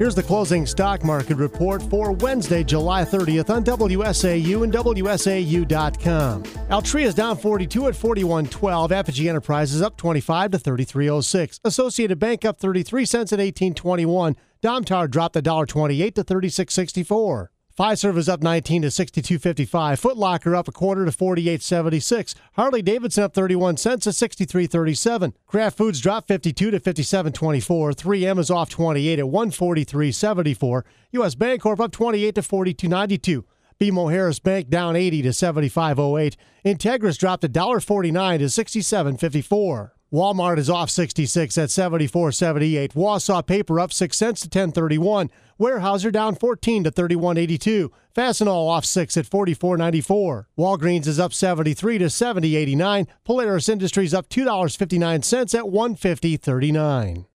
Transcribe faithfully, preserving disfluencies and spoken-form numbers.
Here's the closing stock market report for Wednesday, July thirtieth on W S A U and W S A U dot com. Altria is down forty-two at forty-one twelve. Apogee Enterprises up twenty-five to thirty-three oh six. Associated Bank up thirty-three cents at eighteen twenty-one. Domtar dropped one dollar twenty-eight to thirty-six sixty-four. Fiserv is up nineteen to sixty-two fifty-five. Foot Locker up a quarter to forty-eight seventy-six. Harley Davidson up thirty-one cents to sixty-three thirty-seven. Kraft Foods dropped fifty-two to fifty-seven twenty-four. three M is off twenty-eight at one forty-three seventy-four. U S Bancorp up twenty-eight to forty-two ninety-two. B M O Harris Bank down eighty to seventy-five oh eight. Integris dropped one dollar forty-nine to sixty-seven fifty-four. Walmart is off sixty-six at seventy-four seventy-eight. Wausau Paper up six cents to ten thirty-one. Weyerhaeuser down fourteen to thirty-one eighty-two. Fastenal off six at forty-four ninety-four. Walgreens is up seventy-three to seventy eighty-nine. Polaris Industries up two dollars and fifty-nine cents at one fifty thirty-nine.